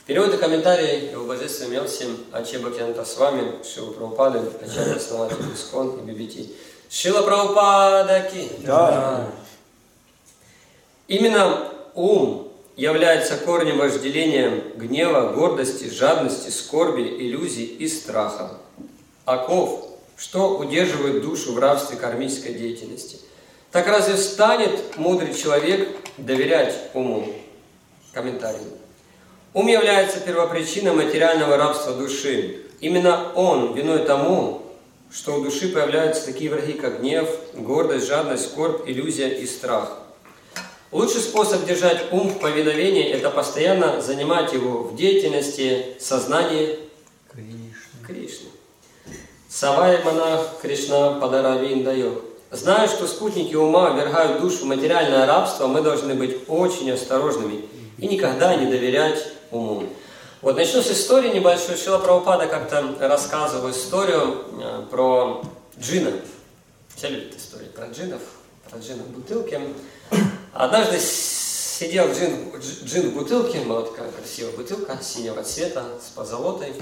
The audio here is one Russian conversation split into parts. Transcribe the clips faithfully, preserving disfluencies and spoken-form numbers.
Перевод и комментарий его божественным милостям Аче Бхактивинода Свами, Шрила Прабхупады, начальник основатель Искон и би би ти. Шрила Прабхупада ки. Да. Именно ум является корнем вожделения, гнева, гордости, жадности, скорби, иллюзий и страха. Оков, что удерживает душу в рабстве кармической деятельности. Так разве станет мудрый человек доверять уму? Комментарий. Ум является первопричиной материального рабства души. Именно он виной тому, что у души появляются такие враги, как гнев, гордость, жадность, скорбь, иллюзия и страх. Лучший способ держать ум в повиновении – это постоянно занимать его в деятельности, сознании Кришны. Савай монах Кришна Падаравин дает. Зная, что спутники ума ввергают душу в материальное рабство, мы должны быть очень осторожными и никогда не доверять уму. Вот начну с истории небольшой. Шрила Прабхупада как-то рассказывал историю про джина. Все любят истории про джинов, про джина в бутылке. Однажды сидел джин, джин в бутылке, вот такая красивая бутылка синего цвета с позолотой.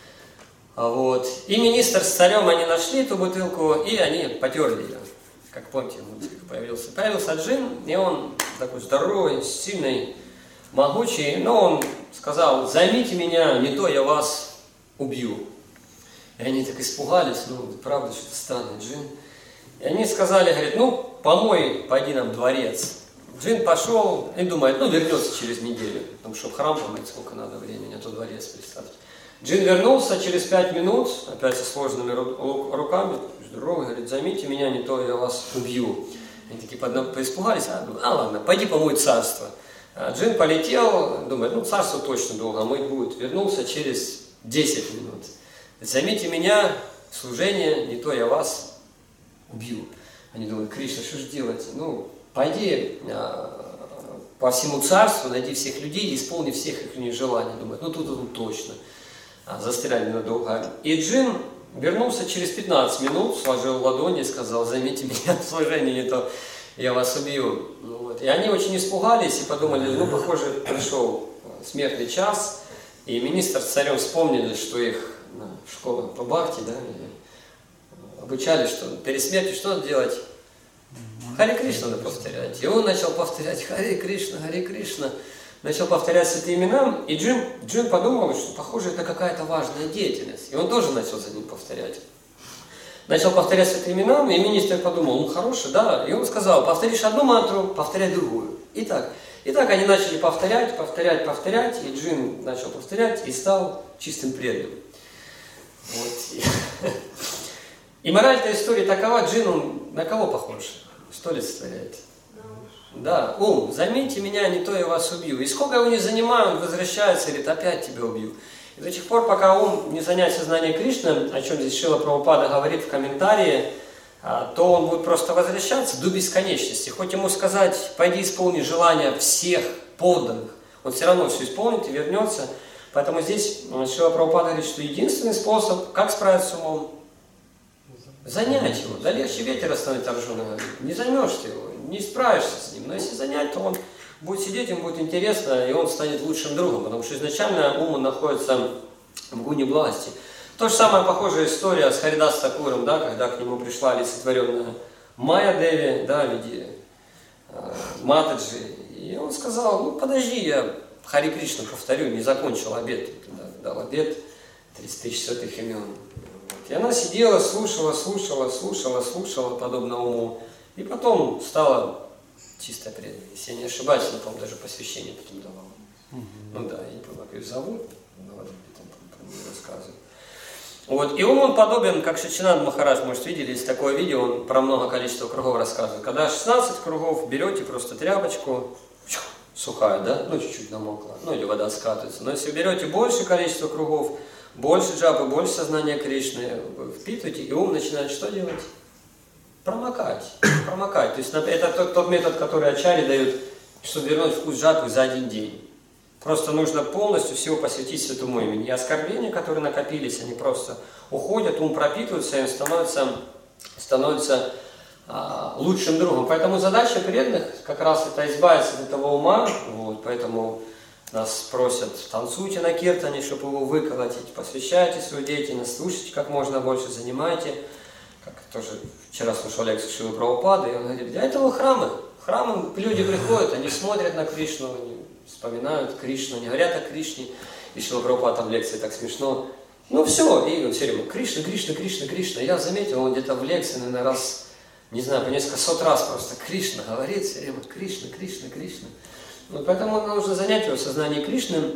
Вот. И министр с царем, они нашли эту бутылку, и они потерли ее. Как помните, появился. Появился джин, и он такой здоровый, сильный, могучий, но он сказал: займите меня, не то я вас убью. И они так испугались, ну, правда, что-то странный джин. И они сказали, говорит, ну, помой, пойди нам дворец. Джин пошел и думает, ну, вернется через неделю, потому что в храм помыть сколько надо времени, а то дворец, представьте. Джин вернулся через пять минут, опять со сложенными руками, здоровый, говорит, займите меня, не то я вас убью. Они такие поиспугались, а, а ладно, пойди помой царство. А Джин полетел, думает, ну, царство точно долго мыть будет. Вернулся через десять минут. Займите меня, служение, не то я вас убью. Они думают, Кришна, что же делать? Ну, пойди а, по всему царству, найди всех людей и исполни всех их желаний. Думают, ну, тут он точно. А, застряли надолго. И Джин вернулся через пятнадцать минут, сложил ладони и сказал, займите меня служение, не то я вас убью. Ну, вот. И они очень испугались и подумали, ну, похоже, пришел смертный час, и министр с царем вспомнили, что их ну, школа по бхакти, да, обучали, что перед смертью что надо делать? Харе Кришна надо повторять. И он начал повторять Харе Кришна, Харе Кришна, начал повторять святые имена, и Джин, Джин подумал, что, похоже, это какая-то важная деятельность. И он тоже начал за ним повторять. Начал повторять святые имена, и министр подумал, ну хороший, да. И он сказал, повторишь одну мантру, повторяй другую. И так. И так они начали повторять, повторять, повторять, и Джин начал повторять, и стал чистым преданным. Вот. И мораль этой истории такова, Джин, он на кого похож? Что олицетворяет? Да, ум, займите меня, не то я вас убью. И сколько его не занимаю, он возвращается и говорит, опять тебя убью. И до тех пор, пока ум не занять сознание Кришны, о чем здесь Шрила Прабхупада говорит в комментарии, то он будет просто возвращаться до бесконечности. Хоть ему сказать, пойди исполни желания всех подданных, он все равно все исполнит и вернется. Поэтому здесь Шрила Прабхупада говорит, что единственный способ, как справиться с умом, занять его. Да легче ветер остановить, Арджуна говорит. Не займешь ты его, не справишься с ним. Но если занять, то он будет сидеть, ему будет интересно, и он станет лучшим другом. Потому что изначально ум находится в гуне благости. То же самое похожая история с Харидас Такуром, да, когда к нему пришла олицетворенная Майя Деви, да, в виде э, Матаджи. И он сказал, ну подожди, я Харе Кришна повторю, не закончил обет. Да, дал обет тридцать тысяч святых имен. И она сидела, слушала, слушала, слушала, слушала, подобно уму. И потом стала чисто преданной. Если я не ошибаюсь, она, по-моему, даже посвящение потом давала. Mm-hmm. Ну да, я не помню, как ее зовут, но вот там про нее рассказывают. Вот. И ум он подобен, как Шичинанда Махарадж, может, видели, есть такое видео, он про много количества кругов рассказывает. Когда шестнадцать кругов, берете просто тряпочку, сухая, да, ну чуть-чуть намокла, ну или вода скатывается. Но если берете больше количества кругов, больше джапы, больше сознания Кришны, впитываете, и ум начинает что делать? Промокать. Промокать. То есть это тот, тот метод, который ачарьи дают, чтобы вернуть вкус джапы за один день. Просто нужно полностью всего посвятить святому имени. И оскорбления, которые накопились, они просто уходят, ум пропитывается, и он становится, становится а, лучшим другом. Поэтому задача преданных как раз это избавиться от этого ума. Вот, поэтому нас просят, танцуйте на киртане, чтобы его выколотить, посвящайте свою деятельность, слушайте как можно больше, занимайте. Как тоже вчера слушал лекцию Шрилы Прабхупады, и он говорит, для этого храмы. В храмы люди приходят, они смотрят на Кришну, они вспоминают Кришну, они говорят о Кришне. И Шрила Прабхупада там в лекции так смешно. Ну все, и он все время Кришна, Кришна, Кришна, Кришна. Я заметил, он где-то в лекции, наверное, раз, не знаю, по несколько сот раз просто Кришна говорит, все время Кришна, Кришна, Кришна. Ну, поэтому нужно занять его сознание Кришны.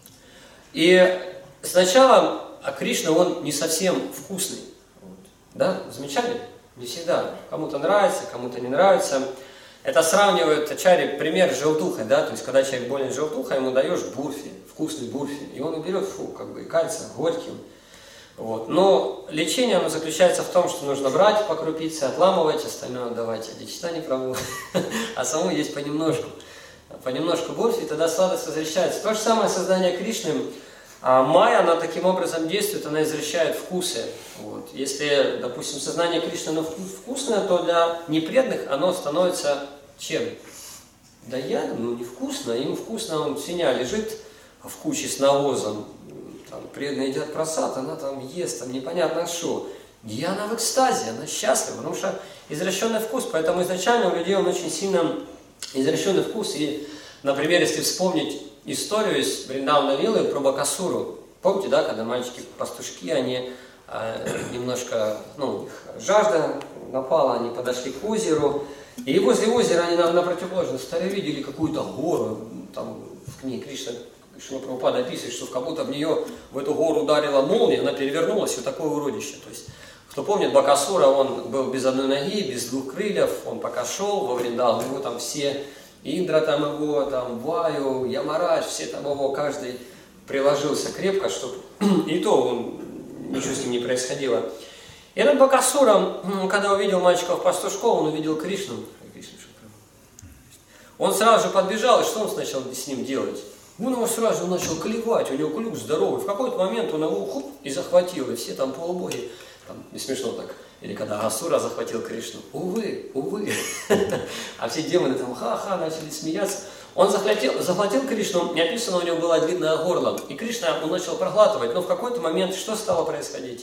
И сначала а Кришна, он не совсем вкусный. Вот. Да, замечали? Не всегда. Кому-то нравится, кому-то не нравится. Это сравнивают ачарьи пример с желтухой, да, то есть когда человек болен желтухой, ему даешь бурфи, вкусный бурфи, и он уберет, фу, как бы, и кальция, горьким. Вот. Но лечение, оно заключается в том, что нужно брать по крупице, отламывать, остальное отдавать Адичтане Прабху, а самому есть понемножку. Понемножку бурфи, и тогда сладость возвращается. То же самое создание Кришны. А майя, она таким образом действует, она извращает вкусы. Вот. Если, допустим, сознание Кришны оно вкусное, то для непреданных оно становится чем? Да я, ну невкусно, им вкусно, он свинья лежит в куче с навозом, там, преданные едят просад, она там ест, там непонятно что. И она в экстазе, она счастлива, потому что извращенный вкус, поэтому изначально у людей он очень сильно извращенный вкус. И, например, если вспомнить историю из Вриндавана Лилы про Бакасуру. Помните, да, когда мальчики-пастушки, они э, немножко, ну, у них жажда напала, они подошли к озеру, и возле озера они на, на противоположной стороне видели какую-то гору, там в книге Кришна, Шрила Прабхупада описывает, что как будто в нее, в эту гору ударила молния, она перевернулась, и вот такое уродище. То есть, кто помнит, Бакасура, он был без одной ноги, без двух крыльев, он пока шел во Вриндаван, его там все... Индра там его, там Ваю, Ямарадж, все там его, каждый приложился крепко, чтобы и то он, ничего с ним не происходило. И этот Бакасура, когда увидел мальчиков-пастушков, он увидел Кришну. Он сразу же подбежал, и что он сначала с ним делать? Он его сразу же начал клевать, у него клюв здоровый. В какой-то момент он его хуп, и захватил, и все там полубоги, там, не смешно так. Или когда Асура захватил Кришну. Увы, увы. А все демоны там ха-ха начали смеяться. Он захватил, захватил Кришну, и описано, у него было длинное горло. И Кришна он начал проглатывать. Но в какой-то момент что стало происходить?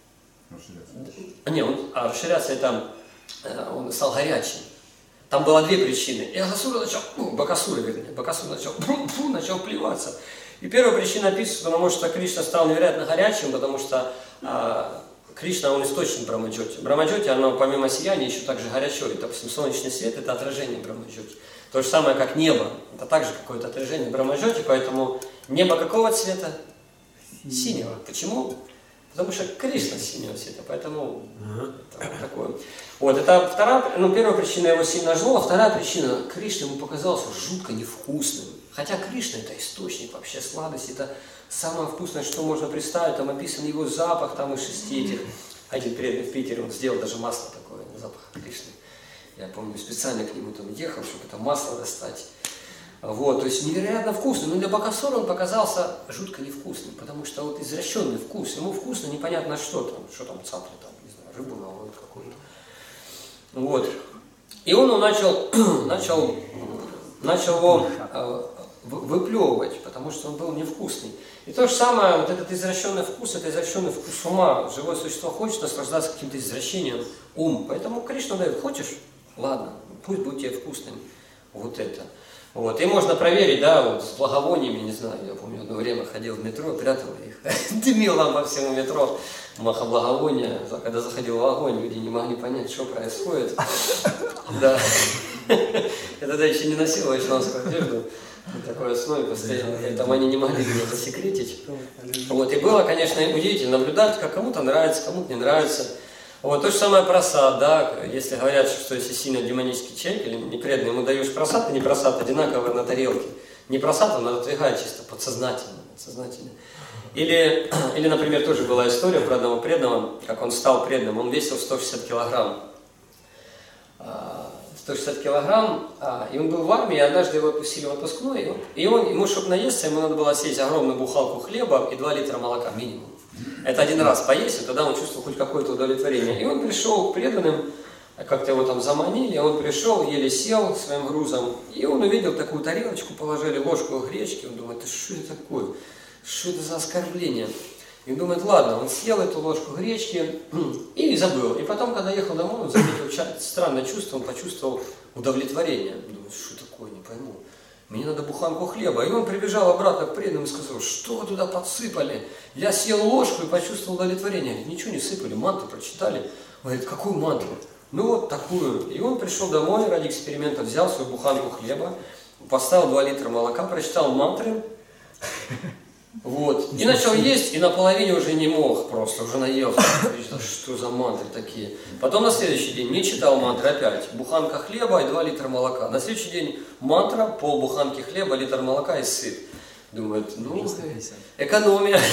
Расширяться. Не, он, а расширяться это он стал горячим. Там было две причины. И Асура начал, ну, Бакасура, вернее, Бакасура начал, фу, начал плеваться. И первая причина описывается, потому что Кришна стал невероятно горячим, потому что а, Кришна, он источник Брамаджоти. Брамаджоти, оно помимо сияния еще также горячо. И, допустим, солнечный свет – это отражение Брамаджоти. То же самое, как небо. Это также какое-то отражение Брамаджоти, поэтому небо какого цвета? Синего. Почему? Потому что Кришна синего цвета, поэтому это такое. Вот, это вторая, ну, первая причина его сильно жгло, а вторая причина, Кришна ему показался жутко невкусным. Хотя Кришна – это источник вообще сладости, это самое вкусное, что можно представить, там описан его запах, там из шести этих. Один преданный в Питере, он сделал даже масло такое, запах Кришны. Я помню, специально к нему там ехал, чтобы это масло достать. Вот, то есть невероятно вкусный, но для Бакасура он показался жутко невкусным, потому что вот извращенный вкус, ему вкусно непонятно что там, что там цапли, там, не знаю, рыбу наловит какую-то. Вот. И он начал, начал, начал его э, выплевывать, потому что он был невкусный. И то же самое, вот этот извращенный вкус, это извращенный вкус ума. Живое существо хочет наслаждаться каким-то извращением ум. Поэтому Кришна дает, хочешь? Ладно, пусть будет тебе вкусным вот это. Вот. И можно проверить, да, вот с благовониями, не знаю, я помню, одно время ходил в метро, прятал их, дымил там по всему метро, махоблаговония. Когда заходил в огонь, люди не могли понять, что происходит. Да. Я тогда еще не носил вайшнавскую одежду на такой основе постоянно, поэтому они не могли меня засекретить. Вот. И было, конечно, удивительно наблюдать, как кому-то нравится, кому-то не нравится. Вот, то же самое просад, да, если говорят, что если сильно демонический человек или непреданный, ему даешь просад и не просад одинаково на тарелке. Не просад, он отодвигает чисто подсознательно, подсознательно. Или, или, например, тоже была история про одного преданного, как он стал преданным, он весил сто шестьдесят килограмм. сто шестьдесят килограмм, и он был в армии, и однажды его отпустили в отпускной, и, он, и он, ему, чтобы наесться, ему надо было съесть огромную бухалку хлеба и два литра молока минимум. Это один раз поесть, и тогда он чувствовал хоть какое-то удовлетворение. И он пришел к преданным, как-то его там заманили, он пришел, еле сел своим грузом, и он увидел такую тарелочку, положили ложку гречки, он думает, что это такое, что это за оскорбление? И думает, ладно, он съел эту ложку гречки и забыл. И потом, когда ехал домой, он заметил странное чувство, он почувствовал удовлетворение. Думает, что такое, не пойму. Мне надо буханку хлеба. И он прибежал обратно к преданным и сказал, что вы туда подсыпали? Я съел ложку и почувствовал удовлетворение. Говорит, ничего не сыпали, мантру прочитали. Он говорит, какую мантру? Ну вот такую. И он пришел домой ради эксперимента, взял свою буханку хлеба, поставил два литра молока, прочитал мантры. Вот. И начал есть, и наполовине уже не мог просто, уже наелся. Что за мантры такие? Потом на следующий день не читал мантры опять. Буханка хлеба и два литра молока. На следующий день мантра, пол буханки хлеба, литр молока и сыт. Думает, ну, экономия.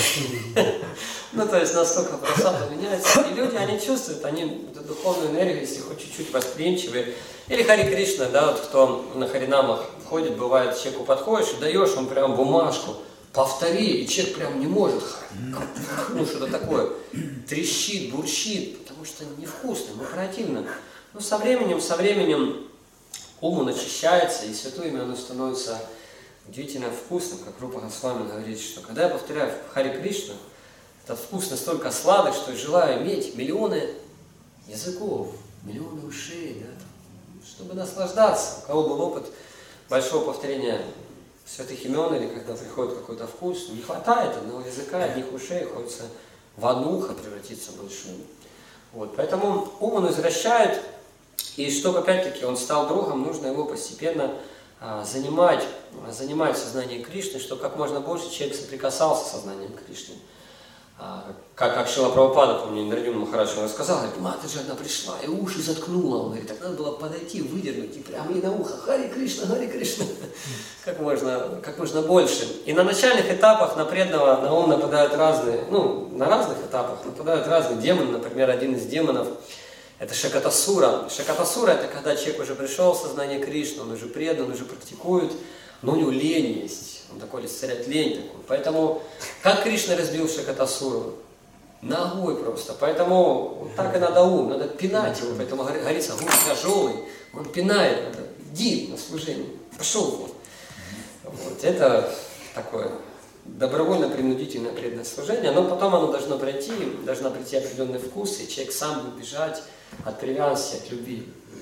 Ну, то есть настолько просто меняется. И люди, они чувствуют, они эту духовную энергию, если хоть чуть-чуть восприимчивые. Или Хари Кришна, да, вот кто на харинамах ходит, бывает, человеку подходишь и даешь ему прям бумажку. Повтори, и человек прям не может, ну что-то такое, трещит, бурчит, потому что невкусно, ну противно. Но со временем, со временем ум он очищается, и святое имя оно становится удивительно вкусным, как Рупа Госвами говорит, что когда я повторяю Хари Кришну, этот вкус настолько сладок, что желаю иметь миллионы языков, миллионы ушей, да, чтобы наслаждаться. У кого был опыт большого повторения святых имен, или когда приходит какой-то вкус, не хватает одного языка, одних ушей, хочется в одно ухо превратиться большим. Вот, поэтому ум он извращает, и чтобы опять-таки он стал другом, нужно его постепенно а, занимать, занимать сознание Кришны, чтобы как можно больше человек соприкасался с сознанием Кришны. А, как, как Шрила Прабхупада, помню, Нарьюн Махарадж рассказал, говорит, Матаджи одна пришла и уши заткнула. Он говорит, так надо было подойти, выдернуть и прямо ей на ухо, Хари Кришна, Хари Кришна, как можно, как можно больше. И на начальных этапах на преданного на ум нападают разные, ну, на разных этапах нападают разные демоны. Например, один из демонов – это Шакатасура. Шакатасура – это когда человек уже пришел в сознание Кришны, он уже предан, он уже практикует, но у него лень есть. Он такой олицетворяет лень такой. Поэтому, как Кришна разбил Шакатасуру? Ногой просто. Поэтому вот так и надо ум, надо пинать его. Поэтому говорится, ум тяжелый, он пинает, надо, иди на служение, пошел вон. Вот. Это такое добровольно-принудительное преданное служение, но потом оно должно пройти, должна прийти определенный вкус, и человек сам будет бежать от привязанности, от любви.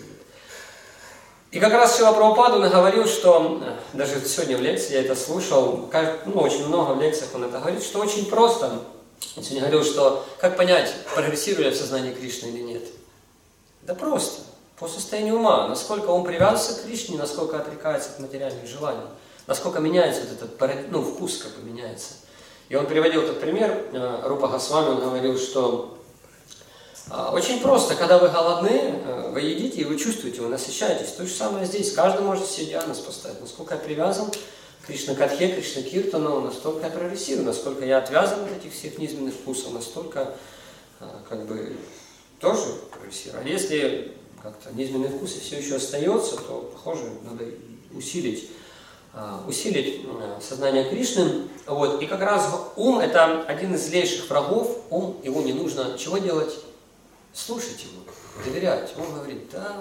И как раз Шрила Прабхупада он говорил, что, даже сегодня в лекции я это слушал, ну, очень много в лекциях он это говорит, что очень просто. Он сегодня говорил, что как понять, прогрессирует ли в сознании Кришны или нет. Да просто, по состоянию ума, насколько он привязывается к Кришне, насколько отрекается от материальных желаний, насколько меняется вот этот, ну, вкус как бы меняется. И он приводил этот пример, Рупа Госвами, он говорил, что очень просто, когда вы голодны, вы едите и вы чувствуете, вы насыщаетесь. То же самое здесь. Каждый может себе диагноз поставить. Насколько я привязан к Кришна-катхе, Кришна-киртану, настолько я прогрессирую, насколько я отвязан от этих всех низменных вкусов, настолько как бы тоже прогрессирую. А если как-то низменные вкусы все еще остается, то, похоже, надо усилить, усилить сознание Кришны. Вот. И как раз ум – это один из злейших врагов. Ум, его не нужно чего делать? Слушать его, доверять. Он говорит, да,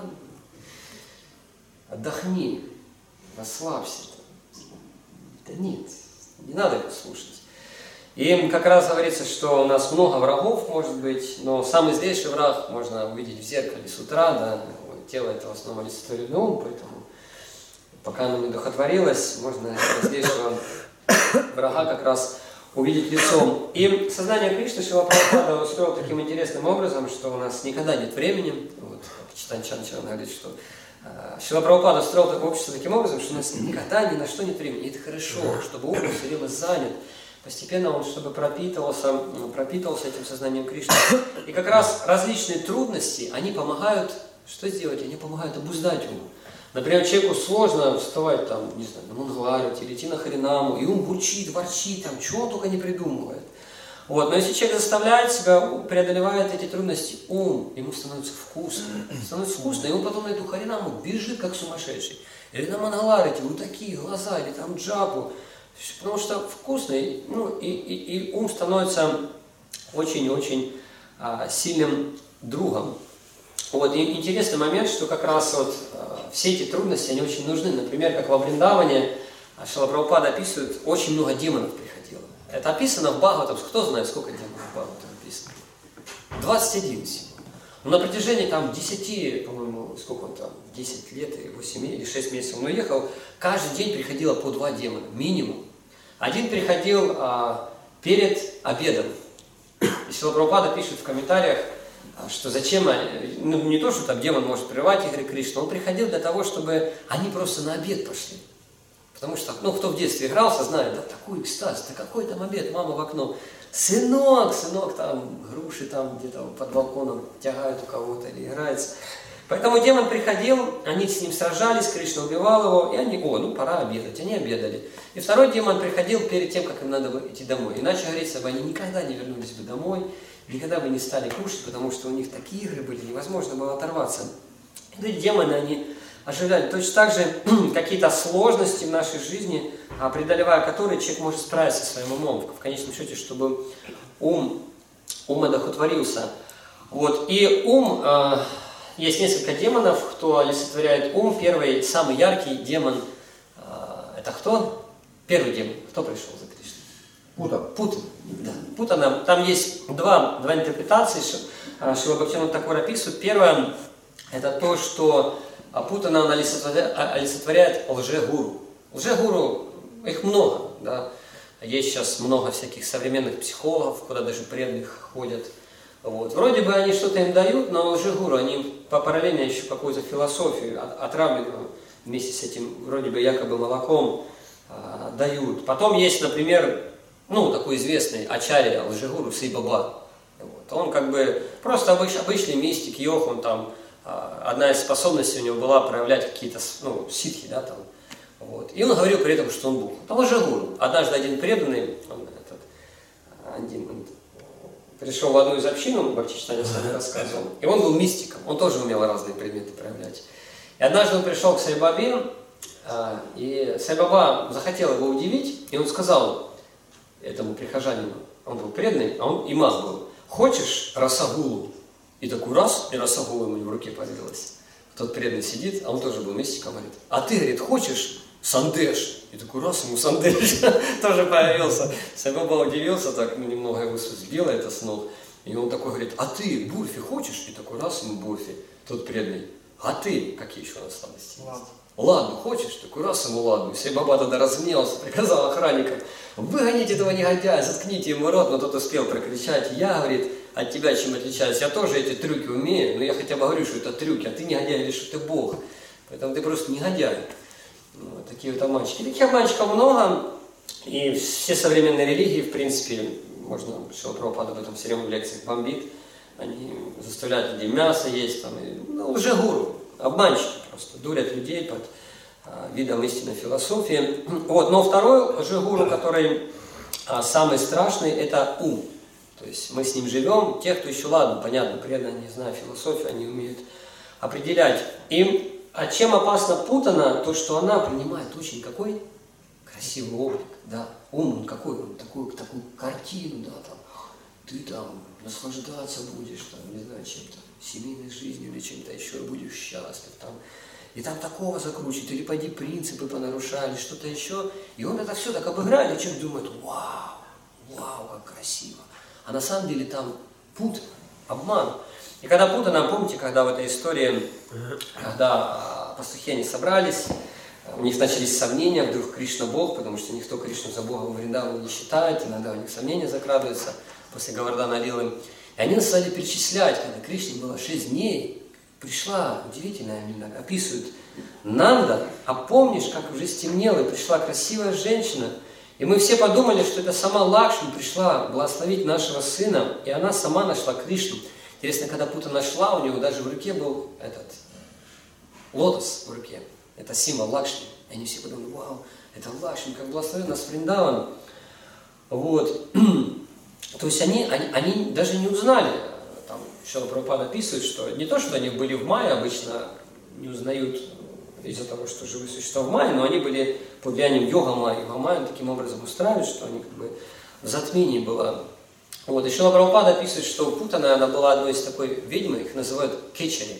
отдохни, расслабься. Да нет, не надо его слушать. И как раз говорится, что у нас много врагов может быть, но самый злейший враг можно увидеть в зеркале с утра, да, тело это в основном олицетворенный ум, поэтому пока оно не духотворилось, можно этого злейшего врага как раз увидеть лицом. И сознание Кришны Шрила Прабхупада устроил таким интересным образом, что у нас никогда нет времени. Вот, Читан Чанчан говорит, что э, Шрила Прабхупада устроил такое общество таким образом, что у нас никогда ни на что нет времени. И это хорошо, чтобы ум все время занят. Постепенно он, чтобы пропитывался, пропитывался этим сознанием Кришны. И как раз различные трудности, они помогают, что сделать? Они помогают обуздать ум. Например, человеку сложно вставать там, не знаю, на Мангаларити или идти на Харинаму, и ум бурчит, ворчит, там, чего он только не придумывает. Вот. Но если человек заставляет себя, преодолевает эти трудности, ум, ему становится вкусно. Становится вкусно, и он потом на эту Харинаму бежит, как сумасшедший. Или на Мангаларити, вот такие глаза, или там джапу. Потому что вкусно, и, ну, и, и, и ум становится очень-очень а, сильным другом. Вот, и интересный момент, что как раз вот все эти трудности, они очень нужны. Например, как во Вриндаване, Шрила Прабхупада описывает, очень много демонов приходило. Это описано в Бхагаватам. Кто знает, сколько демонов в Бхагаватам описано? двадцать один всего. Но на протяжении там десяти, по-моему, сколько он там, десять лет, и восемь или шесть месяцев он уехал, каждый день приходило по два демона, минимум. Один приходил а, перед обедом. И Шрила Прабхупада пишет в комментариях, что зачем, ну не то, что там демон может прервать игры Кришны, он приходил для того, чтобы они просто на обед пошли. Потому что, ну, кто в детстве игрался, знает, да, такой экстаз, да какой там обед, мама в окно. Сынок, сынок, там груши там где-то под балконом тягают у кого-то или играется. Поэтому демон приходил, они с ним сражались, Кришна убивал его, и они, о, ну пора обедать, они обедали. И второй демон приходил перед тем, как им надо было идти домой. Иначе, говорится, бы они никогда не вернулись бы домой, никогда бы не стали кушать, потому что у них такие игры были, невозможно было оторваться. И эти демоны, они оживляли. Точно так же какие-то сложности в нашей жизни, преодолевая которые человек может справиться со своим умом, в конечном счете, чтобы ум, ум одохотворился. Вот. И ум, э, есть несколько демонов, кто олицетворяет ум. Первый, самый яркий демон, э, это кто? Первый демон. Кто пришел за Кришной? Пута. Пута. Да. Путана. Там есть два, два интерпретации. Шрила Бхактивинода Тхакур описывает. Первое, это то, что Путана он олицетворяет, олицетворяет лже-гуру. Лже-гуру, их много. Да? Есть сейчас много всяких современных психологов, куда даже преданных ходят. Вот. Вроде бы они что-то им дают, но лже-гуру, они по параллельно еще какую-то философию, отравленную вместе с этим вроде бы якобы молоком, э, дают. Потом есть, например, ну, такой известный ачарья лже-гуру Сай Баба. Вот. Он как бы просто обыч, обычный мистик, йог, он там, одна из способностей у него была проявлять какие-то, ну, ситхи, да, там. Вот. И он говорил при этом, что он Бог. Это лже-гуру. Однажды один преданный, он, этот, один, он пришел в одну из общин, он Бхакти-читания Свами рассказывал, и он был мистиком, он тоже умел разные предметы проявлять. И однажды он пришел к Сай Бабе, и Сай Баба захотел его удивить, и он сказал этому прихожанину, он был преданный, а он имам был: хочешь расагулу? И такой раз, и расагула ему в руке появилась. Тот преданный сидит, а он тоже был мистиком, говорит: а ты, говорит, хочешь сандеш? И такой раз, ему сандеш тоже появился. Сай Баба удивился, так немного его сбило это с ног. И он такой говорит: а ты бурфи хочешь? И такой раз, ему бурфи. Тот преданный: а ты, какие еще у нас сладости? Ладно. Ладно, хочешь? Такой раз ему ладно. И Сай Баба тогда разгневался, приказал охранникам: выгоните этого негодяя, заткните ему рот. Но тот успел прокричать: я, говорит, от тебя чем отличаюсь? Я тоже эти трюки умею, но я хотя бы говорю, что это трюки, а ты негодяй, или что ты Бог. Поэтому ты просто негодяй. Вот такие вот обманщики. Таких обманщиков много, и все современные религии, в принципе, можно, Шрила Прабхупада об этом все время в лекциях бомбит, они заставляют людей мясо есть, там, и, ну, лже-гуру, обманщики просто, дурят людей под а, видом истинной философии. Вот. Но второй лже-гуру, который а, самый страшный, это ум. То есть мы с ним живем, те, кто еще, ладно, понятно, преданно, не знаю философию, они умеют определять. И а чем опасна Путана, то, что она принимает очень какой красивый облик, да, ум, он какой, он такую, такую картину, да, там, ты там наслаждаться будешь, там, не знаю, чем-то, семейной жизнью или чем-то еще, будешь счастлив, там, и там такого закручивают, или пойди принципы понарушали, что-то еще, и он это все так обыграет, и человек думает: вау, вау, как красиво. А на самом деле там пут, обман. И когда Путана, помните, когда в этой истории, когда пастухи они собрались, у них начались сомнения, вдруг Кришна Бог, потому что никто Кришну за Бога в Вриндаване не считает, иногда у них сомнения закрадываются после Говардхана Лилы. И они стали перечислять, когда Кришне было шесть дней, пришла, удивительно, они описывают: Нанда, а помнишь, как уже стемнело, и пришла красивая женщина, и мы все подумали, что это сама Лакшми пришла благословить нашего сына, и она сама нашла Кришну. Интересно, когда Пута нашла, у него даже в руке был этот лотос в руке. Это символ Лакшми. И они все подумали: вау, это Лакшми, как благословен нас Вриндаван. Вот. То есть они, они, они даже не узнали. Там Шрила Прабхупада описывает, что не то, что они были в мае, обычно не узнают из-за того, что живые существа в мае, но они были под влиянием йога майи. Йога майя таким образом устраивает, что они как бы в затмении было Вот, и Шрила Прабхупада описывает, что Путана, она была одной из такой ведьмы, их называют кечери.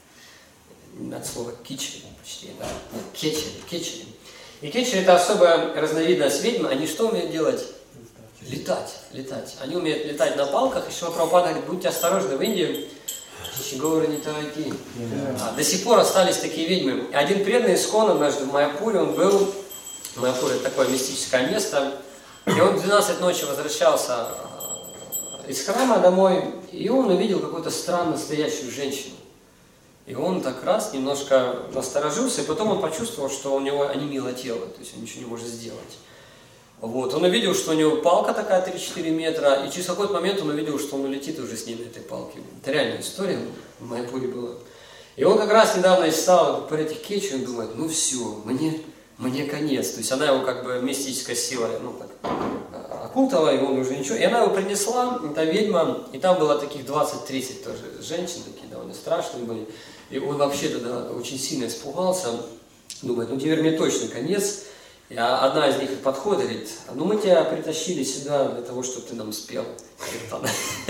От слова кичери почти, да. Нет, кечери, кечери. И кечери это особая разновидность ведьм, они что умеют делать? Летать, летать. Они умеют летать на палках, и Шрила Прабхупада говорит, будьте осторожны, в Индии не такие. А, до сих пор остались такие ведьмы. Один преданный искон однажды в Майяпуре, он был, Майяпур это такое мистическое место, и он в двенадцать ночи возвращался из храма домой, и он увидел какую-то странно стоящую женщину. И он так раз немножко насторожился, и потом он почувствовал, что у него онемело тело, то есть он ничего не может сделать. Вот. Он увидел, что у него палка такая три-четыре метра, и через какой-то момент он увидел, что он улетит уже с ней на этой палке. Это реальная история в Майяпуре была. И он как раз недавно стал по этих кечи, он думает, ну все, мне, мне конец. То есть она его как бы мистическая сила, ну так, окутала, и он уже ничего. И она его принесла, эта ведьма, и там было таких двадцать-тридцать тоже женщин, такие довольно страшные были. И он вообще тогда очень сильно испугался, думает, ну теперь мне точно конец. И одна из них подходит и говорит, ну мы тебя притащили сюда для того, чтобы ты нам спел киртан.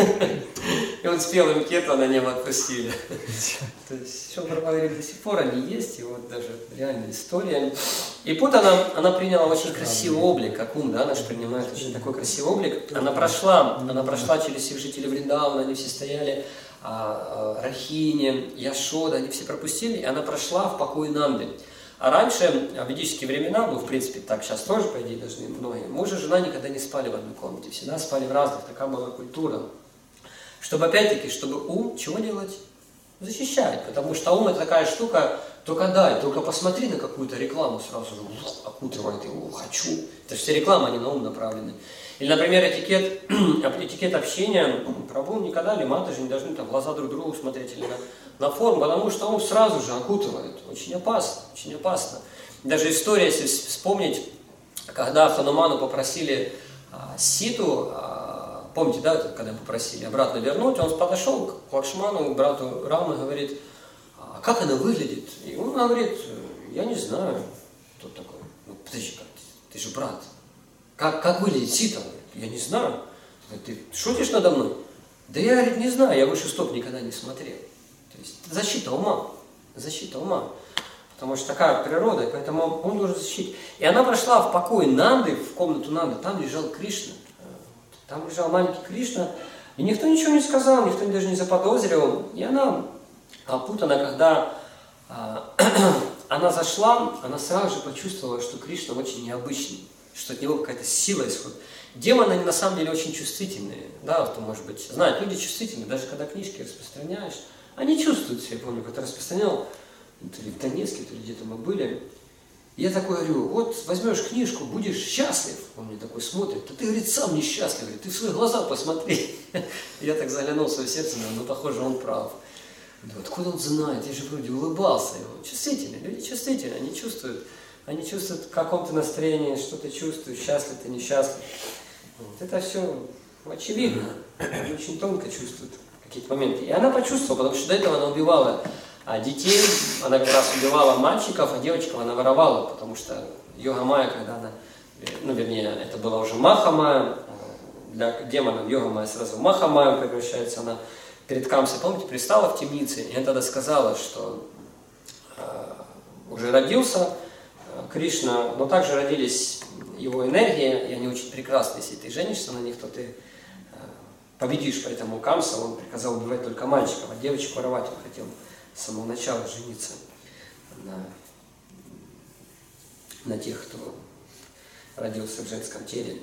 И он спел им киртан, а небо отпустили. То есть, что говорит, до сих пор они есть, и вот даже реальная история. И вот она, она приняла очень красивый облик, как ум, да, она же принимает очень такой красивый облик. Она прошла, она прошла через всех жителей Вриндавана, они все стояли, а, а, Рахини, Яшода, они все пропустили, и она прошла в покое Нанды. А раньше, в ведические времена, ну, в принципе, так сейчас тоже, по идее, должны многие, муж и жена никогда не спали в одной комнате, всегда спали в разных, такая была культура. Чтобы, опять-таки, чтобы ум чего делать? Защищать, потому что ум это такая штука, только дай, только посмотри на какую-то рекламу, сразу же окутывает его, хочу. Это же все рекламы, они на ум направлены. Или, например, этикет, этикет общения, Прабху никогда или Матаджи не должны там в глаза друг другу смотреть или на, на форму, потому что он сразу же окутывает. Очень опасно, очень опасно. Даже история, если вспомнить, когда Хануману попросили а, Ситу, а, помните, да, когда попросили обратно вернуть, он подошел к Лакшману, к брату Рамы, говорит, а как она выглядит? И он говорит, я не знаю, кто такой. Ну, подожди, как, ты же брат. Как, как выглядит Сита? Я не знаю. Ты шутишь надо мной? Да я, говорит, не знаю, я выше стоп никогда не смотрел. То есть защита ума. Защита ума. Потому что такая природа, и поэтому он должен защитить. И она прошла в покой Нанды, в комнату Нанды, там лежал Кришна. Там лежал маленький Кришна, и никто ничего не сказал, никто даже не заподозрил. И она, опутана, когда а, она зашла, она сразу же почувствовала, что Кришна очень необычный, что от него какая-то сила исходит. Демоны, они на самом деле очень чувствительные, да, кто может быть, знает, люди чувствительные, даже когда книжки распространяешь, они чувствуют себя. Я помню, когда распространял, то ли в Донецке, то ли где-то мы были, я такой говорю, вот возьмешь книжку, будешь счастлив. Он мне такой смотрит, да ты, говорит, сам несчастлив, говорит, ты в свои глаза посмотри. Я так заглянул в свое сердце, ну, похоже, он прав. Откуда он знает, я же вроде улыбался. Чувствительные, люди чувствительные, они чувствуют. Они чувствуют в каком-то настроении, что ты чувствуешь, счастлив ты, несчастлив. Вот. Это все очевидно. Они очень тонко чувствуют какие-то моменты. И она почувствовала, потому что до этого она убивала детей, она как раз убивала мальчиков, а девочков она воровала, потому что Йога-майя, когда она, ну вернее, это была уже Маха-майя, для демонов Йога-майя сразу в Маха-майю превращается, она перед Камсой, помните, пристала в темнице, и она тогда сказала, что э, уже родился Кришна, но также родились его энергии, и они очень прекрасны. Если ты женишься на них, то ты победишь. Поэтому Камса, он приказал убивать только мальчиков, а девочек воровать он хотел с самого начала жениться на, на тех, кто родился в женском теле.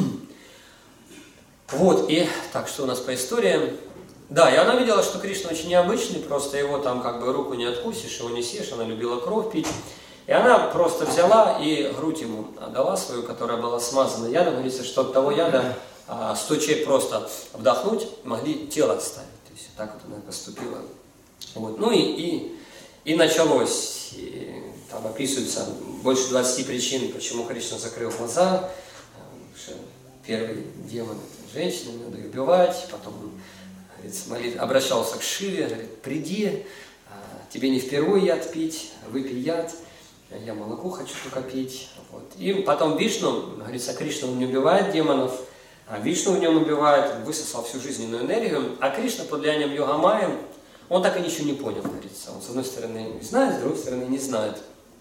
Вот, и так, что у нас по истории? Да, и она видела, что Кришна очень необычный, просто его там как бы руку не откусишь, его не съешь, она любила кровь пить. И она просто взяла и грудь ему отдала свою, которая была смазана ядом. Говорится, что от того яда а, сто человек просто вдохнуть могли тело отставить. То есть так вот она поступила. Вот. Ну и, и, и началось. И, там описывается больше двадцати причин, почему Кришна закрыл глаза. Первый демон – это женщина, надо ее убивать. Потом он говорит, молит, обращался к Шиве, говорит, приди, тебе не впервые яд пить, выпей яд. Я молоко хочу только пить. Вот. И потом Вишну, говорится, Кришна он не убивает демонов, А Вишну в нем убивает, высосал всю жизненную энергию, а Кришна под влиянием Йога-майи, он так и ничего не понял, говорится. Он с одной стороны знает, с другой стороны не знает.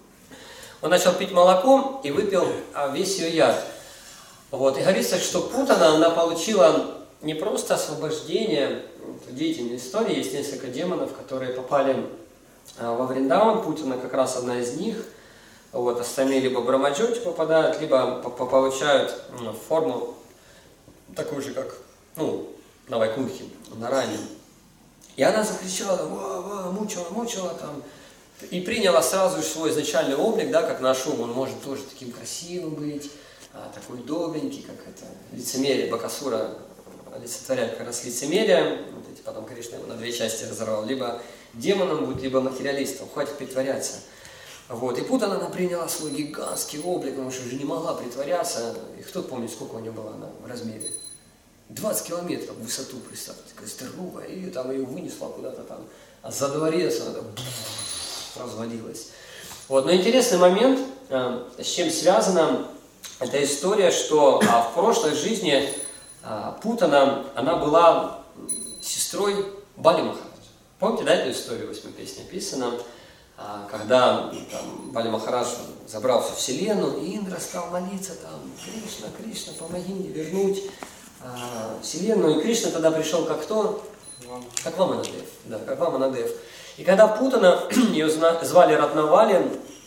Он начал пить молоко и выпил весь ее яд. Вот. И говорится, что Путана, она получила не просто освобождение, удивительная история, есть несколько демонов, которые попали во Вриндаван, Путана как раз одна из них. Вот. Остальные либо в Брамаджоти попадают, либо получают ну, форму такую же, как ну, на Вайкунтхе, на Ране. И она закричала, ва-ва, мучила, мучила там. И приняла сразу же свой изначальный облик, да, как наш ум, он может тоже таким красивым быть, а, такой добренький, как это, лицемерие, Бакасура олицетворяет как раз лицемерие, вот эти потом Кришна его на две части разорвал, либо демоном будет, либо материалистом, хватит притворяться. Вот. И Путана она приняла свой гигантский облик, потому что уже не могла притворяться, и кто помнит, сколько у нее была она в размере? двадцать километров в высоту, представьте, такая здоровая, и там ее вынесла куда-то там, а за дворец она там развалилась. Вот. Но интересный момент, с чем связана эта история, что а, в прошлой жизни а, Путана, она была сестрой Бали Махараджа. Помните, да, эту историю, в восьмой песне описана, а, когда там, Бали Махарадж забрал всю вселенную, и Индра стал молиться там, Кришна, Кришна, помоги мне вернуть а, вселенную. И Кришна тогда пришел как кто? Как Ваманадев. Да, как Ваманадев. И когда Путана, ее звали Ратнавали,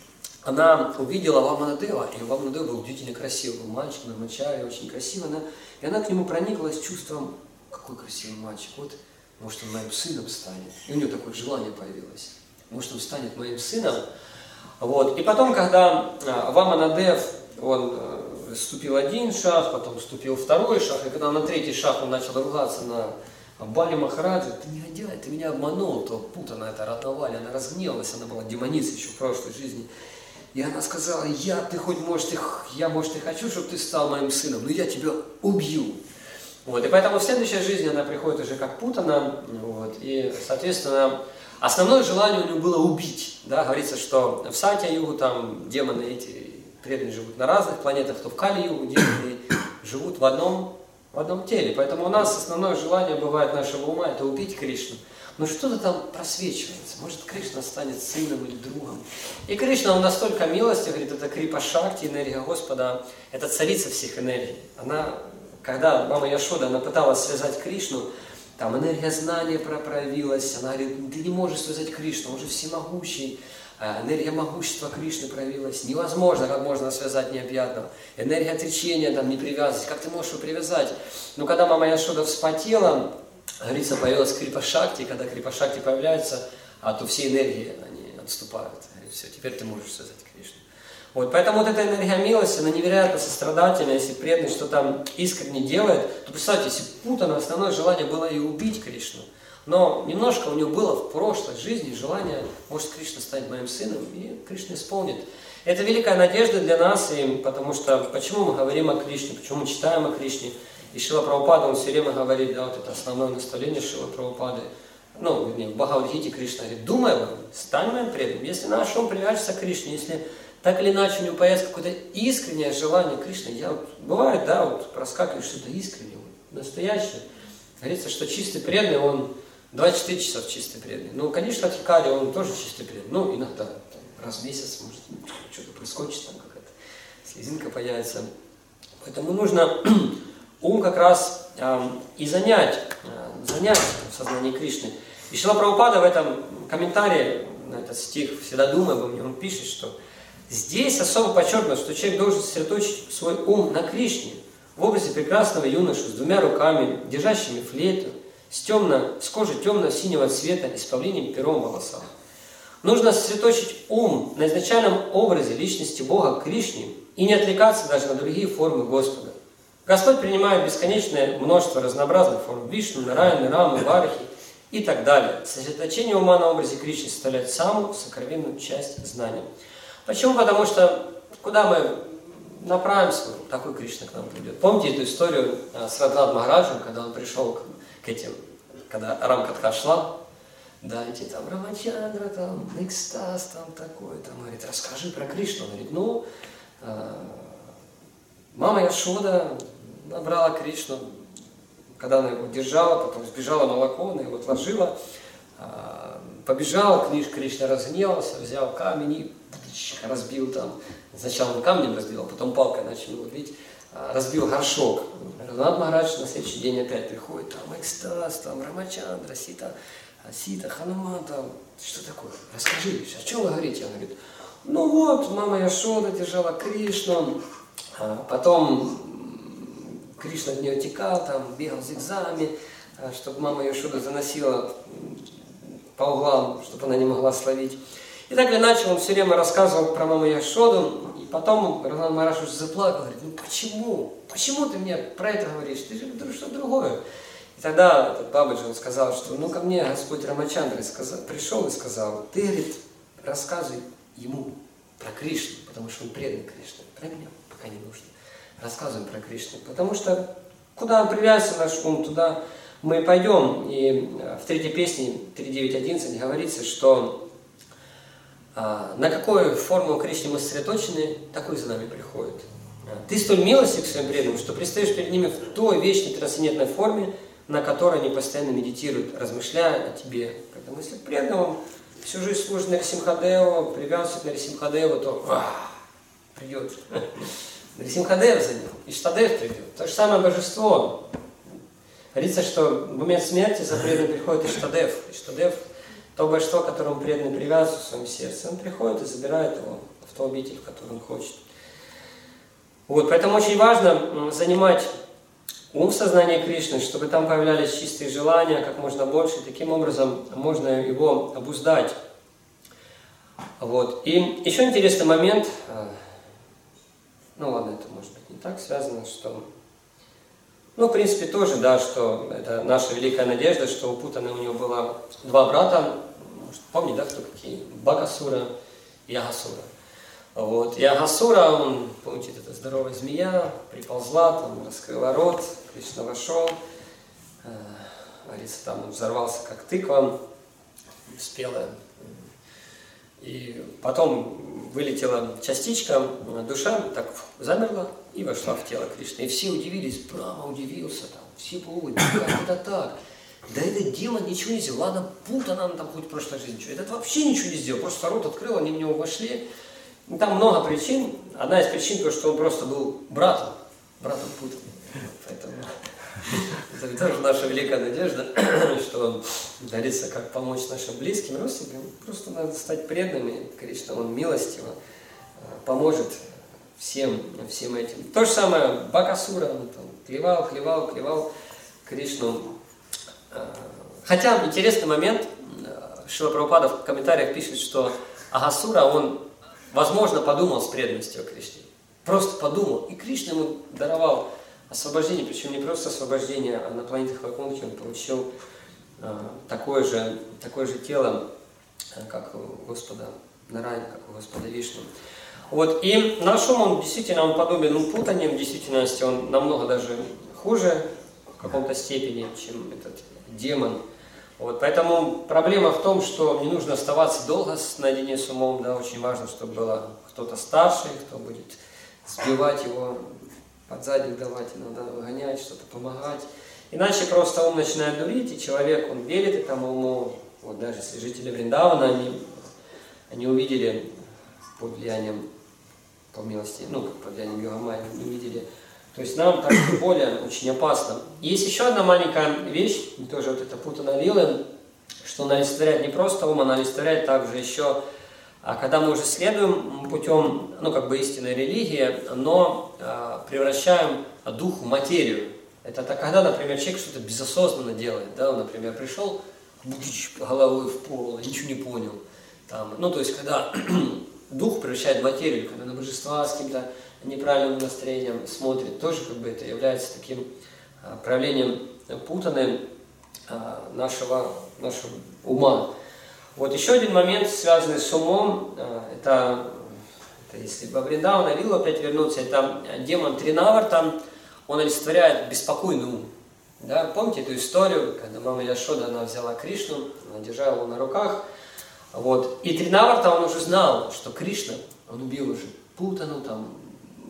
она увидела Ваманадева, и Ваманадев был удивительно красивый, был мальчик, на мачаре, очень красивый, она, и она к нему прониклась чувством, какой красивый мальчик, вот, может, он моим сыном станет. И у нее такое желание появилось, может, он станет моим сыном. Вот. И потом, когда Ваманадев, он ступил один шаг, потом ступил второй шаг, и когда на третий шаг он начал ругаться на Бали Махараджа, ты негодяй, ты меня обманул, то Путана, это Ратнавали, она разгневалась, она была демоницей еще в прошлой жизни. И она сказала, я, ты хоть, может, и, я, может, и хочу, чтобы ты стал моим сыном, но я тебя убью. Вот, и поэтому в следующей жизни она приходит уже как Путана, вот, и, соответственно, основное желание у нее было убить. Да, говорится, что в Сатья-югу там демоны эти преданные живут на разных планетах, то в Кали-югу демоны живут в одном в одном теле. Поэтому у нас основное желание бывает нашего ума – это убить Кришну. Но что-то там просвечивается. Может, Кришна станет сыном или другом. И Кришна, он настолько милостив, говорит, это Крипа Шакти, энергия Господа, это царица всех энергий. Она, когда мама Яшода, она пыталась связать Кришну, там энергия знания проявилась, она говорит, ты не можешь связать Кришну, он же всемогущий. Энергия могущества Кришны проявилась. Невозможно, как можно связать необъятного. Энергия отречения, там, не привязывать. Как ты можешь его привязать? Но когда мама Яшода вспотела, говорится, появилась Крипа Шакти, и когда Крипа Шакти появляется, а то все энергии, они отступают. Говорит, все, теперь ты можешь связать Кришну. Вот, поэтому вот эта энергия милости, она невероятно сострадательна. Если преданный что-то искренне делает, то представьте, если Путана основное желание было и убить Кришну, но немножко у него было в прошлой жизни желание, может, Кришна станет моим сыном, и Кришна исполнит. Это великая надежда для нас, и потому что, почему мы говорим о Кришне, почему мы читаем о Кришне. И Шрила Прабхупада, он все время говорит, да, вот это основное наставление Шрилы Прабхупады. Ну, в Бхагавад-гите Кришна говорит, думай об этом, стань моим преданным. Если наш ум привяжется к Кришне, если так или иначе у него появится какое-то искреннее желание Кришны, я вот, бывает, да, вот проскакивает что-то искреннее, вот, настоящее. Говорится, что чистый преданный, он двадцать четыре часа в чистый преданный. Ну, конечно, Радхикари, он тоже чистый преданный. Ну, иногда, там, раз в месяц, может, что-то проскочит, там какая-то слезинка появится. Поэтому нужно ум как раз э, и занять, э, занять в сознании Кришны. И Шрила Прабхупада в этом комментарии на этот стих, всегда думая обо мне, он пишет, что здесь особо подчеркнуто, что человек должен сосредоточить свой ум на Кришне, в образе прекрасного юноши с двумя руками, держащими флейту, с, темно, с кожей темно-синего цвета и с павлиним пером в волосах. Нужно сосредоточить ум на изначальном образе личности Бога Кришне и не отвлекаться даже на другие формы Господа. Господь принимает бесконечное множество разнообразных форм Вишну, Нараяны, Рамы, Варахи и так далее. Сосредоточение ума на образе Кришны составляет самую сокровенную часть знания. Почему? Потому что куда мы направимся, такой Кришна к нам придет. Помните эту историю с Радханат Махараджем, когда он пришел к, к этим, когда Рамкатха шла, да, эти там Рамачандра, там, экстаз, там такой, там, говорит, расскажи про Кришну. Он говорит, ну, э, мама Яшода набрала Кришну, когда она его держала, потом сбежала молоко, она его отложила, побежал, Кришна разгневался, взял камень и разбил там. Сначала он камнем разбил, а потом палкой начал его бить, разбил горшок. Рагхунат Махарадж на следующий день опять приходит, там экстаз, там Рамачандра, Сита, Сита, Хануман, там, что такое? Расскажи, о чем вы говорите? Он говорит, ну вот, мама Яшода держала Кришну, а потом Кришна от нее текал, там, бегал зигзагами, чтобы мама Яшода заносила по углам, чтобы она не могла словить. И так или иначе он все время рассказывал про маму Яшоду, и потом Рагхунат Махарадж уже заплакал, говорит, ну почему? Почему ты мне про это говоришь? Ты же что-то другое. И тогда этот Бабаджи, он сказал, что ну ко мне Господь Рамачандра сказал, пришел и сказал, ты, говорит, рассказывай ему про Кришну, потому что он предан Кришне. Про меня пока не нужно. Рассказываем про Кришну, потому что куда привязывается наш ум, туда мы пойдем. И в третьей песне три девять одиннадцать говорится, что а, на какую форму Кришны мы сосредоточены, такой за нами приходит. Ты столь милостив к своим преданным, что предстаешь перед ними в той вечной трансцендентной форме, на которой они постоянно медитируют, размышляя о тебе. Поэтому если преданным всю жизнь служит Нарисимхадеву, привязывается к Нарисимхадеву, то ах, придет Нарисимхадев за ним, Иштадев придет. То же самое божество. Говорится, что в момент смерти за преданным приходит Иштадев. Иштадев – то божество, к которому преданный привязывается в своем сердце. Он приходит и забирает его в ту обитель, в которую он хочет. Вот, поэтому очень важно занимать ум в сознании Кришны, чтобы там появлялись чистые желания как можно больше. Таким образом можно его обуздать. Вот. И еще интересный момент, ну ладно, это может быть не так связано, что, ну в принципе тоже, да, что это наша великая надежда, что у Путаны у него было два брата, может, помните, да, кто какие? Бакасура и Агасура. Вот. И Агасура, он, помните, это здоровая змея, приползла, там, раскрыла рот, Кришна вошел, э, говорится, там он взорвался как тыква спелая. И потом вылетела частичка, душа так замерла и вошла в тело Кришны. И все удивились, Брахма удивился, там, все думают, как это так? Да этот демон ничего не сделал, ладно, Путана там хоть в прошлой жизни, ничего. Этот вообще ничего не сделал, просто рот открыл, они в него вошли. Там много причин. Одна из причин, то, что он просто был братом, братом Путана. Поэтому это тоже наша великая надежда, что говорится, как помочь нашим близким, родственникам. Просто надо стать преданными. Кришна, он милостиво поможет всем, всем этим. То же самое Бакасура, он там клевал, клевал, клевал Кришну. Хотя интересный момент, Шрила Прабхупада в комментариях пишет, что Агасура, он возможно, подумал с преданностью о Кришне. Просто подумал. И Кришна ему даровал освобождение. Причем не просто освобождение, а на планете Вайкунтхи он получил э, такое, же, такое же тело, э, как у Господа Нараяна, как у Господа Вишну. Вот. И наш ум, он действительно он подобен ну, Путане. В действительности он намного даже хуже в каком-то степени, чем этот демон. Вот, поэтому проблема в том, что не нужно оставаться долго наедине с умом, да, очень важно, чтобы было кто-то старший, кто будет сбивать его, под задник давать, иногда выгонять, что-то помогать. Иначе просто ум начинает дурить, и человек, он верит этому уму. Вот даже если жители Вриндавана, они, они увидели под влиянием, по милости, ну, под влиянием Йога-майи, они увидели. То есть нам так более очень опасно. Есть еще одна маленькая вещь, тоже вот это Путана Лилы, что она олицетворяет не просто ум, она олицетворяет также еще, а когда мы уже следуем путем, ну как бы истинной религии, но а, превращаем дух в материю. Это так, когда, например, человек что-то безосознанно делает, да, он, например, пришел головой в пол, ничего не понял. Там, ну то есть когда дух превращает в материю, когда на божества с каким-то неправильным настроением смотрит, тоже как бы это является таким а, проявлением путаны а, нашего, нашего ума. Вот еще один момент, связанный с умом, а, это, это если во Вриндавана Лилу опять вернуться, это демон Тринаварта, он олицетворяет беспокойный ум. Да? Помните эту историю, когда мама Яшода, она взяла Кришну, она держала его на руках, вот. И Тринаварта, он уже знал, что Кришна, он убил уже Путану, там,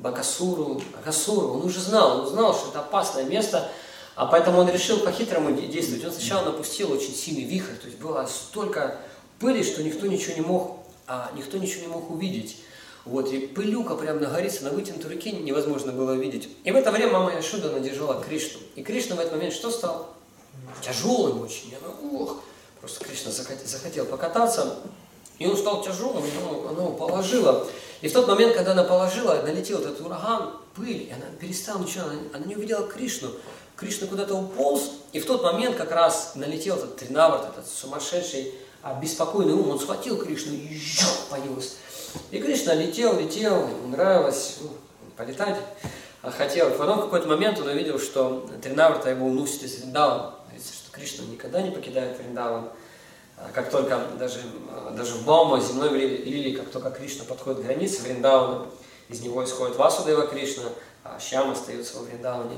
Бакасуру, Агасуру. Он уже знал, он знал, что это опасное место, а поэтому он решил по-хитрому действовать. Он сначала напустил очень сильный вихрь, то есть было столько пыли, что никто ничего не мог, а, никто ничего не мог увидеть. Вот, и пылюка прямо на горице, на вытянутой руке невозможно было видеть. И в это время мама Яшода надержала Кришну. И Кришна в этот момент что стал? Тяжелым очень. И она, ох, просто Кришна захотел покататься, и он стал тяжелым, и она, она его положила. И в тот момент, когда она положила, налетел этот ураган, пыль, и она перестала ничего, она, она не увидела Кришну. Кришна куда-то уполз, и в тот момент как раз налетел этот Тринаварта, этот сумасшедший, беспокойный ум, он схватил Кришну и понес. И Кришна летел, летел, ему нравилось ну, полетать, хотел. Потом в какой-то момент он увидел, что Тринаварта его уносит из Вриндавана. Говорится, что Кришна никогда не покидает Вриндаван. Как только, даже, даже в Баума, земной лилии, как только Кришна подходит к границе Вриндавана, из него исходит Васудева Кришна, а Шьяма остается во Вриндаване.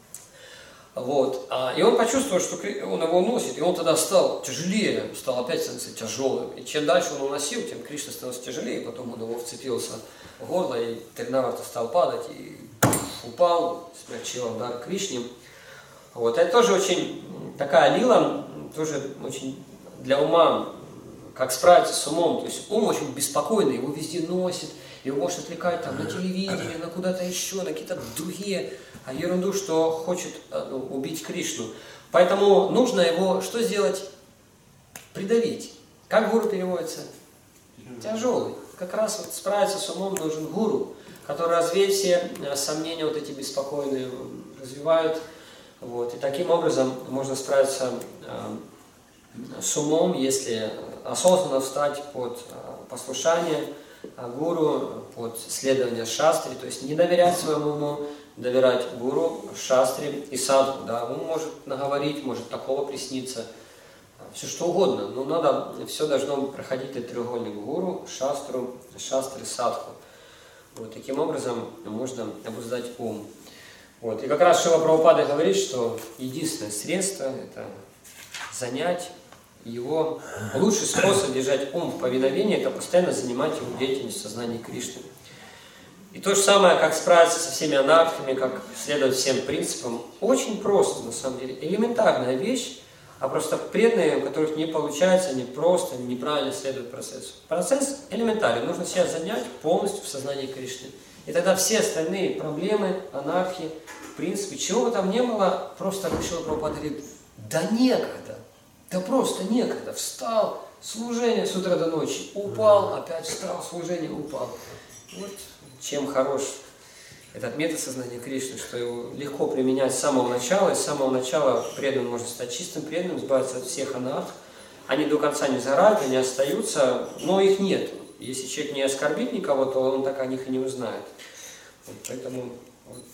Вот. И он почувствовал, что он его уносит, и он тогда стал тяжелее, стал опять становиться тяжелым. И чем дальше он уносил, тем Кришна становился тяжелее, и потом он его вцепился в горло, и Тринаварта стал падать, и упал, смягчил удар Кришне. Вот. Это тоже очень такая лила, тоже очень для ума, как справиться с умом. То есть ум очень беспокойный, его везде носит, его может отвлекать там, на телевидение, на куда-то еще, на какие-то другие а ерунду, что хочет ну, убить Кришну. Поэтому нужно его что сделать? Придавить. Как гуру переводится? Тяжелый. Как раз вот справиться с умом нужен гуру, который развеет все сомнения, вот эти беспокойные, развивают. Вот. И таким образом можно справиться э, с умом, если осознанно встать под э, послушание гуру, под следование шастре, то есть не доверять своему уму, доверять гуру, шастре и садху. Да, ум может наговорить, может такого присниться, все что угодно, но надо, все должно проходить этот треугольник гуру, шастру, шастры, садху. Вот, таким образом можно обуздать ум. Вот. И как раз Шрила Прабхупада говорит, что единственное средство – это занять его, лучший способ держать ум в повиновении – это постоянно занимать его деятельность в сознании Кришны. И то же самое, как справиться со всеми анархиями, как следовать всем принципам, очень просто, на самом деле, элементарная вещь, а просто преданные, у которых не получается, они просто неправильно следуют процессу. Процесс элементарный, нужно себя занять полностью в сознании Кришны. И тогда все остальные проблемы, анархии, принципы, чего бы там ни было, просто Шрила Прабхупада говорит, да некогда, да просто некогда. Встал, служение с утра до ночи, упал, опять встал, служение, упал. Вот чем хорош этот метод сознания Кришны, что его легко применять с самого начала, и с самого начала преданным может стать чистым преданным, избавиться от всех анарх. Они до конца не сгорают, они остаются, но их нет. Если человек не оскорбит никого, то он так о них и не узнает. Вот, поэтому вот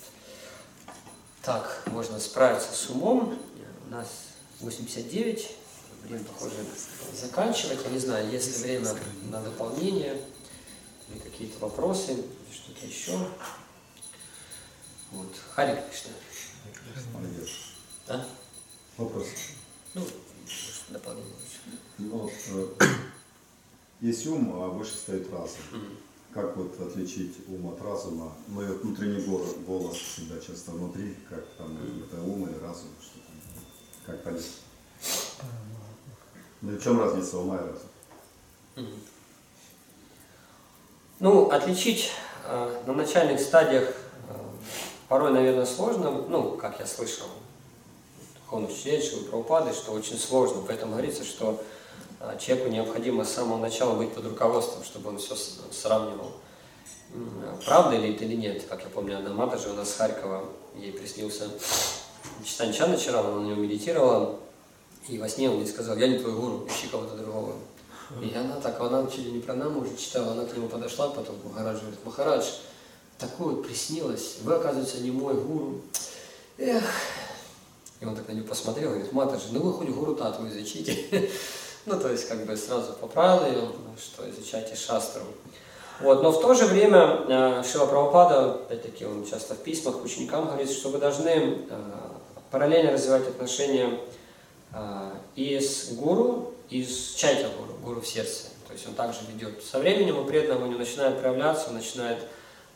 так можно справиться с умом. У нас восемьдесят девять, время, похоже, заканчивать. Я не знаю, есть ли время на дополнение, или какие-то вопросы, или что-то еще. Вот. Хари Кришна. А? Вопрос. Ну, дополнение. Ну, есть ум, а выше стоит разум. Mm-hmm. Как вот отличить ум от разума? Ну, и вот внутренний голос всегда часто внутри, как там это ум или разум, что там, как понять? Ну, в чем разница ума и разума? Mm-hmm. Ну, отличить э, на начальных стадиях э, порой, наверное, сложно, ну, как я слышал, он учитель Шрилы Прабхупады, что очень сложно, поэтому говорится, что э, человеку необходимо с самого начала быть под руководством, чтобы он все сравнивал. Правда ли это или нет? Как я помню, одна Матаджи у нас с Харькова, ей приснился Читань Чандра, она на него медитировала, и во сне он ей сказал, я не твой гуру, ищи кого-то другого. И она так, она чуть ли не пранаму уже читала, она к нему подошла, потом к Махараджу говорит, Махарадж, такое вот приснилось, вы, оказывается, не мой гуру. Эх. И он так на нее посмотрел, говорит, Матаджи, ну вы хоть гуру татву изучите. Ну, то есть, как бы сразу поправил ее, что изучайте шастру. Вот, но в то же время Шрила Прабхупада, опять-таки, он часто в письмах к ученикам говорит, что вы должны параллельно развивать отношения и с гуру, и с чайта гуру, гуру в сердце. То есть он также ведет. Со временем у преданного у него начинает проявляться, он начинает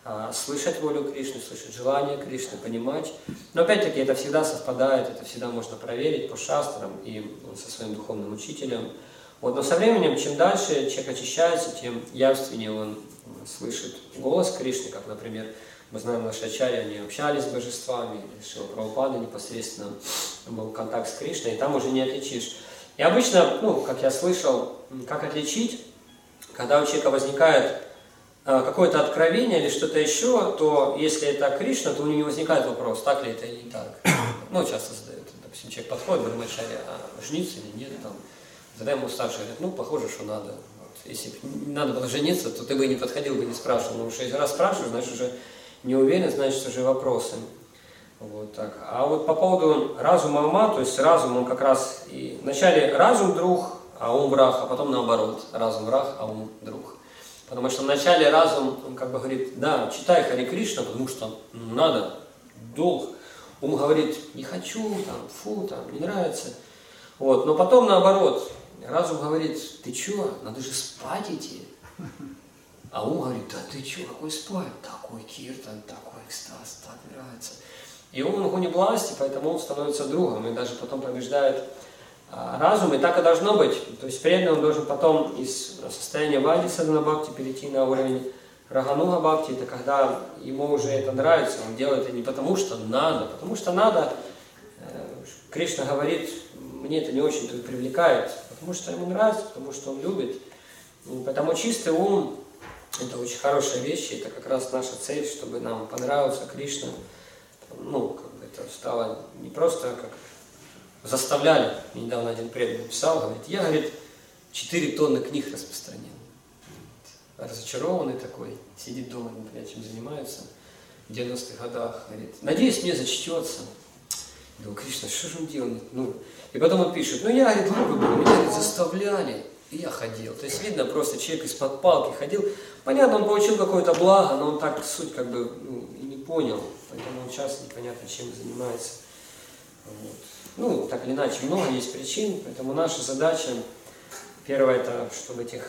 слышать волю Кришны, слышать желание Кришны, понимать. Но опять-таки это всегда совпадает, это всегда можно проверить по шастрам и со своим духовным учителем. Вот, но со временем, чем дальше человек очищается, тем явственнее он слышит голос Кришны, как, например, мы знаем, наши ачарьи, они общались с божествами, Шрила Прабхупада непосредственно был контакт с Кришной, и там уже не отличишь. И обычно, ну, как я слышал, как отличить, когда у человека возникает какое-то откровение или что-то еще, то если это Кришна, то у него не возникает вопрос, так ли это или не так. Ну, часто задают. Допустим, человек подходит, говорит, ачарья, а жениться или нет, там, тогда ему старший говорит, ну, похоже, что надо. Вот. Если бы не надо было жениться, то ты бы не подходил, бы не спрашивал. Но уж если раз спрашиваешь, значит, уже не уверен, значит, уже вопросы. Вот так. А вот по поводу разума ума, то есть разум, он как раз и вначале разум друг, а ум враг, а потом наоборот, разум враг, а ум друг. Потому что вначале разум, он как бы говорит, да, читай Харе Кришна, потому что ну, надо, долг. Ум говорит, не хочу, там, фу, там, не нравится. Вот. Но потом наоборот, разум говорит, ты что, надо же спать идти. А ум говорит, да ты что, какой спать? Такой киртан, такой экстаз, так нравится. И ум гонит власти, поэтому он становится другом и даже потом побеждает разум, и так и должно быть. То есть преданный он должен потом из состояния вади садхана бхакти перейти на уровень рагануга бхакти, это когда ему уже это нравится, он делает это не потому что надо, потому что надо, Кришна говорит, мне это не очень привлекает, потому что ему нравится, потому что он любит. И поэтому чистый ум это очень хорошая вещь, и это как раз наша цель, чтобы нам понравился Кришна. Ну, как бы это стало не просто как заставляли. Мне недавно один преданный писал, говорит, я, говорит, четыре тонны книг распространил. Разочарованный такой, сидит дома, непонятно чем занимается, в девяностых годах, говорит, надеюсь, мне зачтется. Я думаю, Кришна, что же он делает? Ну, и потом он пишет, ну я, говорит, глупый был, меня, говорит, заставляли, и я ходил. То есть видно, просто человек из-под палки ходил. Понятно, он получил какое-то благо, но он так суть как бы ну, и не понял. Поэтому он сейчас непонятно чем занимается. Вот. Ну, так или иначе, много есть причин, поэтому наша задача, первое, это, чтобы этих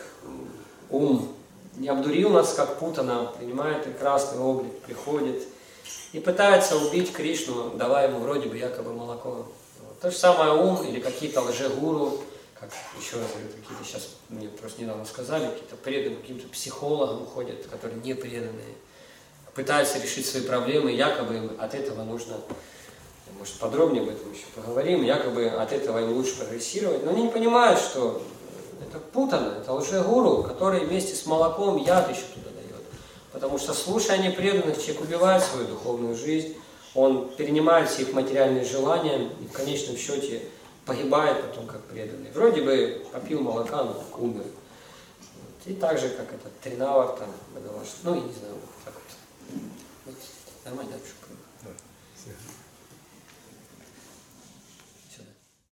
ум не обдурил нас, как путано, принимает прекрасный облик, приходит и пытается убить Кришну, давая ему вроде бы якобы молоко. Вот. То же самое ум или какие-то лжегуру, как еще раз говорю, какие-то сейчас, мне просто недавно сказали, какие-то преданные, каким-то психологам ходят, которые не преданные, пытаются решить свои проблемы, якобы им от этого нужно... Может, подробнее об этом еще поговорим, якобы от этого им лучше прогрессировать, но они не понимают, что это путано, это лжегуру, который вместе с молоком яд еще туда дает. Потому что, слушая непреданных, человек убивает свою духовную жизнь, он перенимает все их материальные желания и в конечном счете погибает потом как преданный. Вроде бы попил молока, но так умер. Вот. И так же, как этот Тринавар, там, ну, я не знаю, так вот. Вот. Нормально,